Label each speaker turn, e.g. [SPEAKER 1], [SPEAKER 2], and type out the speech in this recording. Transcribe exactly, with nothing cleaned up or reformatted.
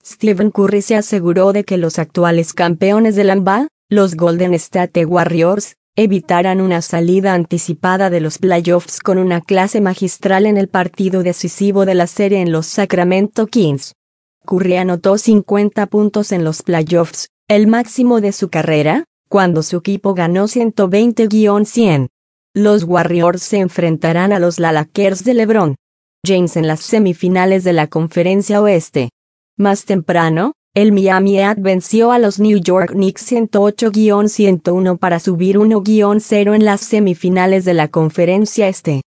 [SPEAKER 1] Stephen Curry se aseguró de que los actuales campeones de la N B A, los Golden State Warriors, evitaran una salida anticipada de los playoffs con una clase magistral en el partido decisivo de la serie en los Sacramento Kings. Curry anotó cincuenta puntos en los playoffs, el máximo de su carrera, cuando su equipo ganó ciento veinte a cien. Los Warriors se enfrentarán a los Lakers de LeBron James en las semifinales de la Conferencia Oeste. Más temprano, el Miami Heat venció a los New York Knicks ciento ocho a ciento uno para subir uno a cero en las semifinales de la Conferencia Este.